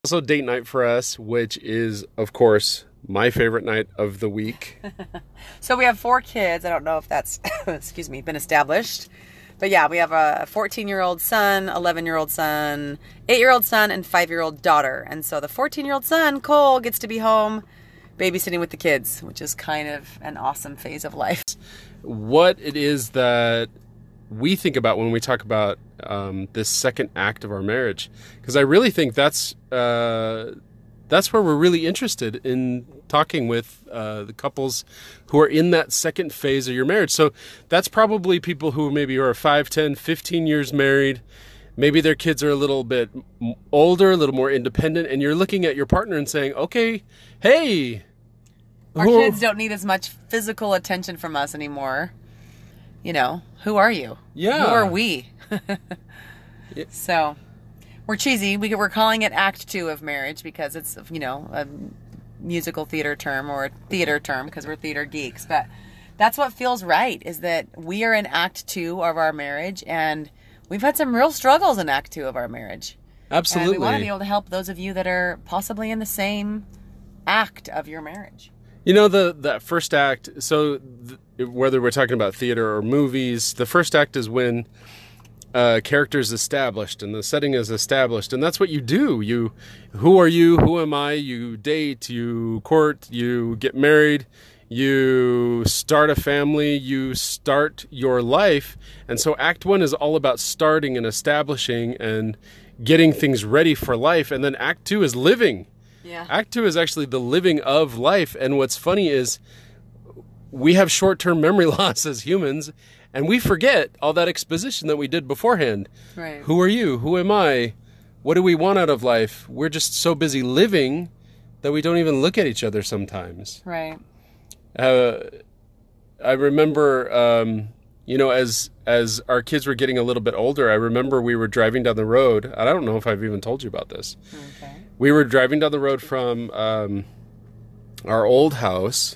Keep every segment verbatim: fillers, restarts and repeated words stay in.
Also date night for us, which is, of course, my favorite night of the week. So we have four kids. I don't know if that's, excuse me, been established. But yeah, we have a fourteen-year-old son, eleven-year-old son, eight-year-old son, and five-year-old daughter. And so the fourteen-year-old son, Cole, gets to be home babysitting with the kids, which is kind of an awesome phase of life. What it is that we think about when we talk about um, this second act of our marriage, because I really think that's uh, that's where we're really interested in talking with uh, the couples who are in that second phase of your marriage. So that's probably people who maybe are five, ten, fifteen years married. Maybe their kids are a little bit older, a little more independent, and you're looking at your partner and saying, okay, hey. Our who- kids don't need as much physical attention from us anymore. You know, who are you? Yeah. Who are we? Yeah. So we're cheesy. We, we're calling it Act Two of marriage because it's, you know, a musical theater term or a theater term because we're theater geeks. But that's what feels right, is that we are in Act Two of our marriage, and we've had some real struggles in Act Two of our marriage. Absolutely. And we want to be able to help those of you that are possibly in the same act of your marriage. You know, the that first act, so th- whether we're talking about theater or movies, the first act is when uh, character is established and the setting is established. And that's what you do. You, who are you? Who am I? You date, you court, you get married, you start a family, you start your life. And so act one is all about starting and establishing and getting things ready for life. And then act two is living. Yeah. Act two is actually the living of life. And what's funny is we have short-term memory loss as humans, and we forget all that exposition that we did beforehand. Right. Who are you? Who am I? What do we want out of life? We're just so busy living that we don't even look at each other sometimes. Right. Uh, I remember, um, you know, as as our kids were getting a little bit older, I remember we were driving down the road. I don't know if I've even told you about this. Okay. We were driving down the road from um, our old house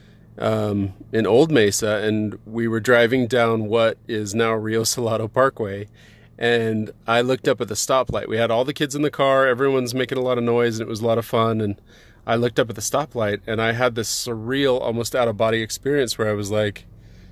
um, in Old Mesa, and we were driving down what is now Rio Salado Parkway. And I looked up at the stoplight. We had all the kids in the car. Everyone's making a lot of noise, and it was a lot of fun. And I looked up at the stoplight, and I had this surreal, almost out-of-body experience where I was like,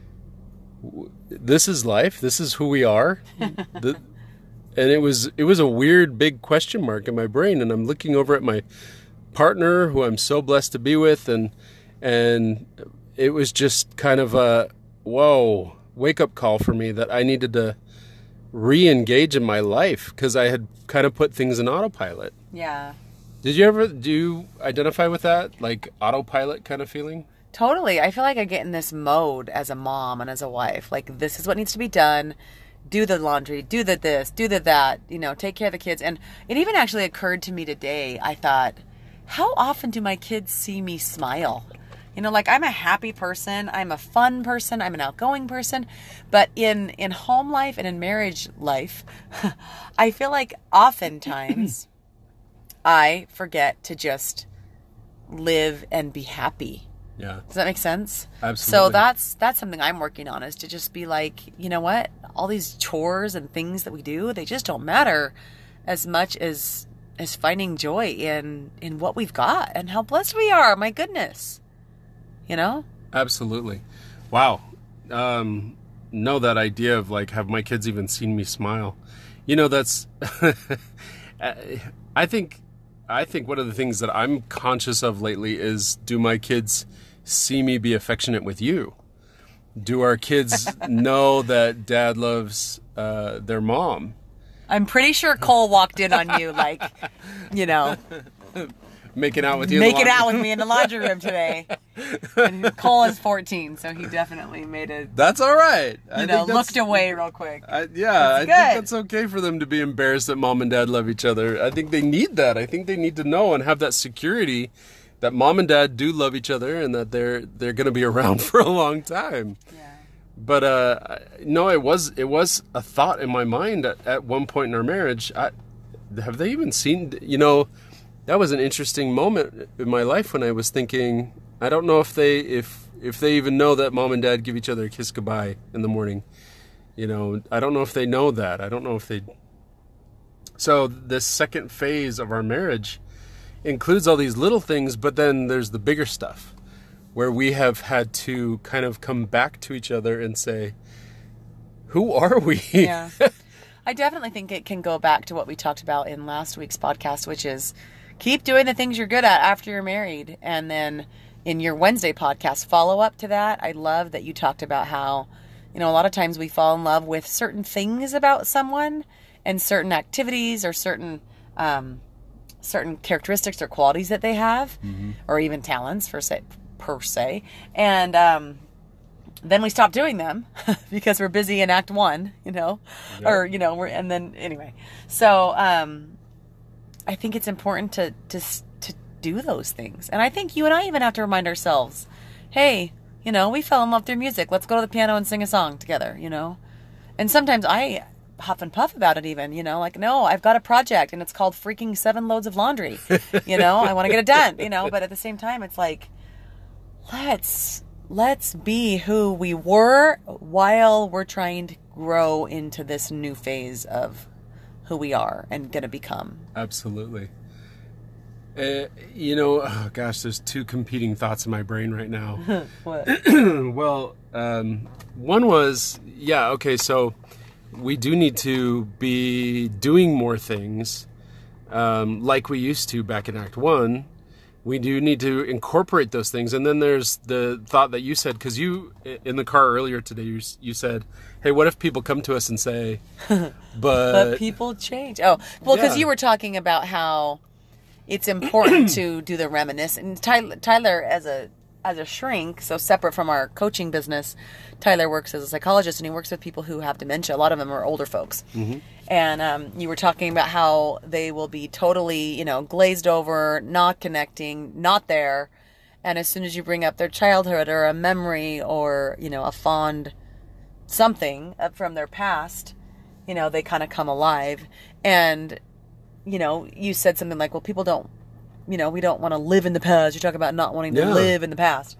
this is life? This is who we are? the, And it was it was a weird big question mark in my brain, and I'm looking over at my partner, who I'm so blessed to be with, and and it was just kind of a whoa wake up call for me that I needed to re-engage in my life because I had kind of put things in autopilot. Yeah. Did you ever do you identify with that, like autopilot kind of feeling? Totally. I feel like I get in this mode as a mom and as a wife. Like, this is what needs to be done. Do the laundry, do the this, do the that, you know, take care of the kids. And it even actually occurred to me today, I thought, how often do my kids see me smile? You know, like, I'm a happy person, I'm a fun person, I'm an outgoing person, but in, in home life and in marriage life, I feel like oftentimes I forget to just live and be happy. Yeah. Does that make sense? Absolutely. So that's that's something I'm working on, is to just be like, you know what? All these chores and things that we do, they just don't matter as much as as finding joy in in what we've got and how blessed we are. My goodness. You know? Absolutely. Wow. Um, no, that idea of like, have my kids even seen me smile? You know, that's I think I think one of the things that I'm conscious of lately is, do my kids see me be affectionate with you? Do our kids know that dad loves uh, their mom? I'm pretty sure Cole walked in on you like, you know, making out with you. Making out with me in the laundry room today. And Cole is fourteen, so he definitely made a. That's all right. You I know, looked away real quick. I, yeah, I think that's okay for them to be embarrassed that mom and dad love each other. I think they need that. I think they need to know and have that security that mom and dad do love each other and that they're they're going to be around for a long time. Yeah. But uh, no, it was it was a thought in my mind at, at one point in our marriage. I, have they even seen? You know, that was an interesting moment in my life when I was thinking, I don't know if they if if they even know that mom and dad give each other a kiss goodbye in the morning. You know, I don't know if they know that. I don't know if they So this second phase of our marriage includes all these little things, but then there's the bigger stuff where we have had to kind of come back to each other and say, who are we? Yeah. I definitely think it can go back to what we talked about in last week's podcast, which is keep doing the things you're good at after you're married. And then in your Wednesday podcast, follow up to that. I love that you talked about how, you know, a lot of times we fall in love with certain things about someone and certain activities or certain um, certain characteristics or qualities that they have, mm-hmm. or even talents for say, per se. And um, then we stop doing them because we're busy in act one, you know, yep. or, you know, we're, and then anyway, so um, I think it's important to, to, to do those things. And I think you and I even have to remind ourselves, hey, you know, we fell in love through music. Let's go to the piano and sing a song together, you know? And sometimes I huff and puff about it even, you know, like, no, I've got a project and it's called freaking seven loads of laundry, you know, I want to get it done, you know, but at the same time, it's like, let's, let's be who we were while we're trying to grow into this new phase of who we are and going to become. Absolutely. Uh, you know, oh gosh, there's two competing thoughts in my brain right now. What? Well, um, one was, yeah, okay, so we do need to be doing more things um, like we used to back in Act One. We do need to incorporate those things. And then there's the thought that you said, because you, in the car earlier today, you, you said, hey, what if people come to us and say, but... but people change. Oh, well, because Yeah. you were talking about how it's important to do the reminisce. And Tyler, Tyler, as a as a shrink, so separate from our coaching business, Tyler works as a psychologist, and he works with people who have dementia. A lot of them are older folks. Mm-hmm. And um, you were talking about how they will be totally, you know, glazed over, not connecting, not there. And as soon as you bring up their childhood or a memory or, you know, a fond something from their past, you know, they kind of come alive. And, you know, you said something like, well, people don't, you know, we don't want to live in the past. You're talking about not wanting to Yeah. live in the past.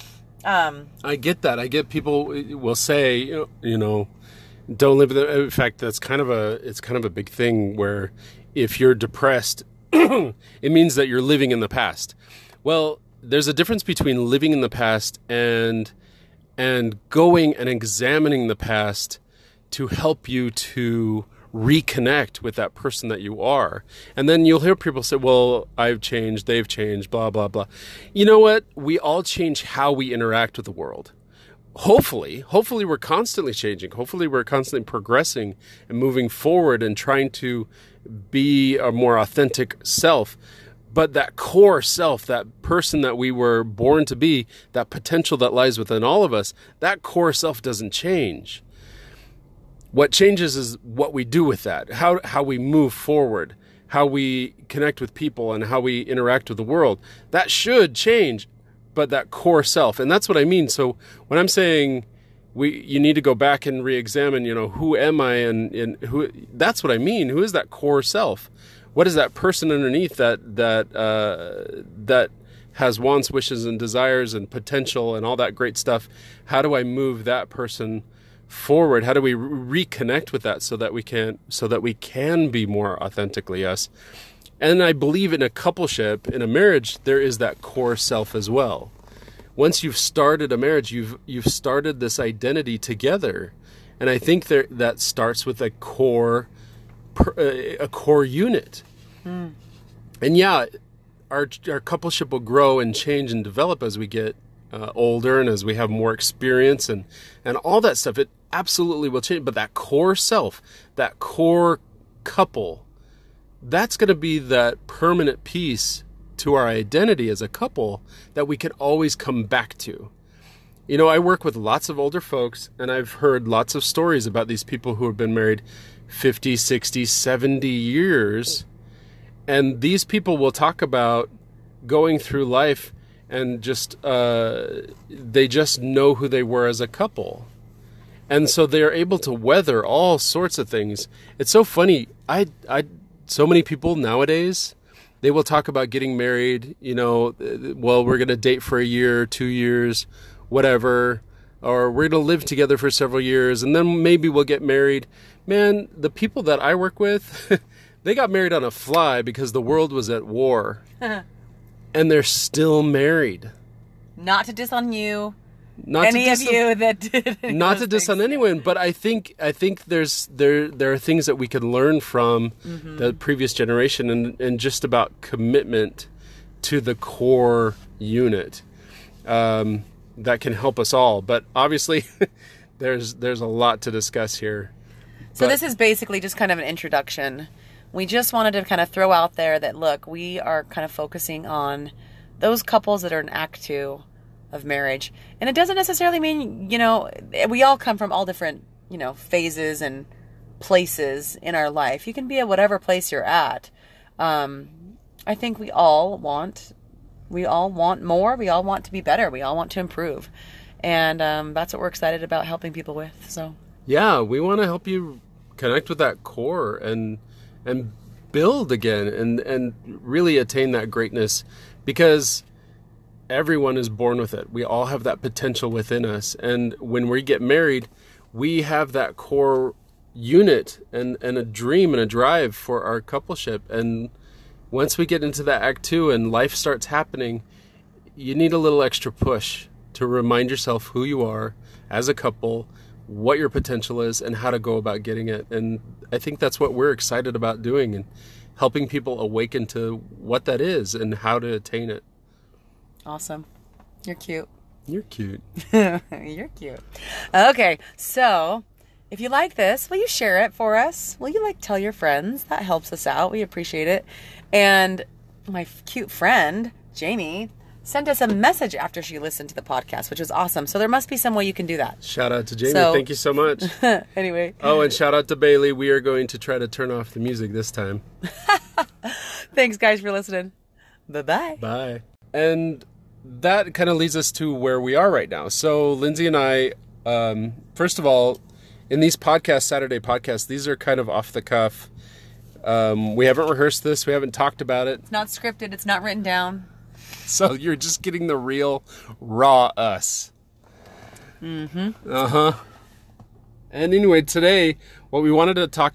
Um, I get that. I get people will say, you know, don't live in the, in fact, that's kind of a, it's kind of a big thing where if you're depressed, it means that you're living in the past. Well, there's a difference between living in the past and, and going and examining the past to help you to reconnect with that person that you are. And then you'll hear people say, well, I've changed, they've changed, blah, blah, blah. You know what? We all change how we interact with the world. Hopefully, hopefully we're constantly changing. Hopefully we're constantly progressing and moving forward and trying to be a more authentic self. But that core self, that person that we were born to be, that potential that lies within all of us, that core self doesn't change. What changes is what we do with that, how how we move forward, how we connect with people, and how we interact with the world. That should change, but that core self, and that's what I mean. So when I'm saying we, you need to go back and re-examine, you know, who am I, and, and who, that's what I mean. Who is that core self? What is that person underneath that that uh, that has wants, wishes, and desires, and potential, and all that great stuff? How do I move that person forward? How do we re- reconnect with that so that we can so that we can be more authentically us? And I believe in a coupleship, in a marriage, there is that core self as well. Once you've started a marriage, you've you've started this identity together, and I think there, that starts with a core a core unit. Mm. And yeah, our our coupleship will grow and change and develop as we get Uh, older and as we have more experience and, and all that stuff. It absolutely will change. But that core self, that core couple, that's going to be that permanent piece to our identity as a couple that we can always come back to. You know, I work with lots of older folks, and I've heard lots of stories about these people who have been married fifty, sixty, seventy years. And these people will talk about going through life and just, uh, they just know who they were as a couple. And so they're able to weather all sorts of things. It's so funny. I, I, so many people nowadays, they will talk about getting married, you know, well, we're going to date for a year, two years, whatever, or we're going to live together for several years, and then maybe we'll get married. Man, the people that I work with, They got married on a fly because the world was at war. And they're still married. Not to diss on you. Not Any to of diss on, you that did any not of to those diss on things. anyone, but I think I think there's there there are things that we can learn from Mm-hmm. the previous generation and, and just about commitment to the core unit um, that can help us all. But obviously, there's there's a lot to discuss here. So But- this is basically just kind of an introduction. We just wanted to kind of throw out there that, look, we are kind of focusing on those couples that are in act two of marriage. And it doesn't necessarily mean, you know, we all come from all different, you know, phases and places in our life. You can be at whatever place you're at. Um, I think we all want, we all want more. We all want to be better. We all want to improve. And um, that's what we're excited about helping people with. So Yeah, we want to help you connect with that core and and build again and and really attain that greatness, because everyone is born with it. We all have that potential within us, and when we get married, we have that core unit and and a dream and a drive for our coupleship. And once we get into that act two and life starts happening, you need a little extra push to remind yourself who you are as a couple, what your potential is, and how to go about getting it. And I think that's what we're excited about doing, and helping people awaken to what that is and how to attain it. awesome. You're cute. You're cute. You're cute. Okay, so if you like this, will you share it for us? Will you like tell your friends? That helps us out. We appreciate it. And my f- cute friend, Jamie, sent us a message after she listened to the podcast, which was awesome. So there must be some way you can do that. Shout out to Jamie. So- Thank you so much. Anyway, Oh, and shout out to Bailey. We are going to try to turn off the music this time. thanks guys for listening. Bye-bye. Bye. And that kind of leads us to where we are right now. So Lindsay and I, um, first of all, in these podcasts, Saturday podcasts, these are kind of off the cuff. Um, we haven't rehearsed this. We haven't talked about it. It's not scripted. It's not written down. So you're just getting the real, raw us. Mm-hmm. Uh-huh. And anyway, today, what we wanted to talk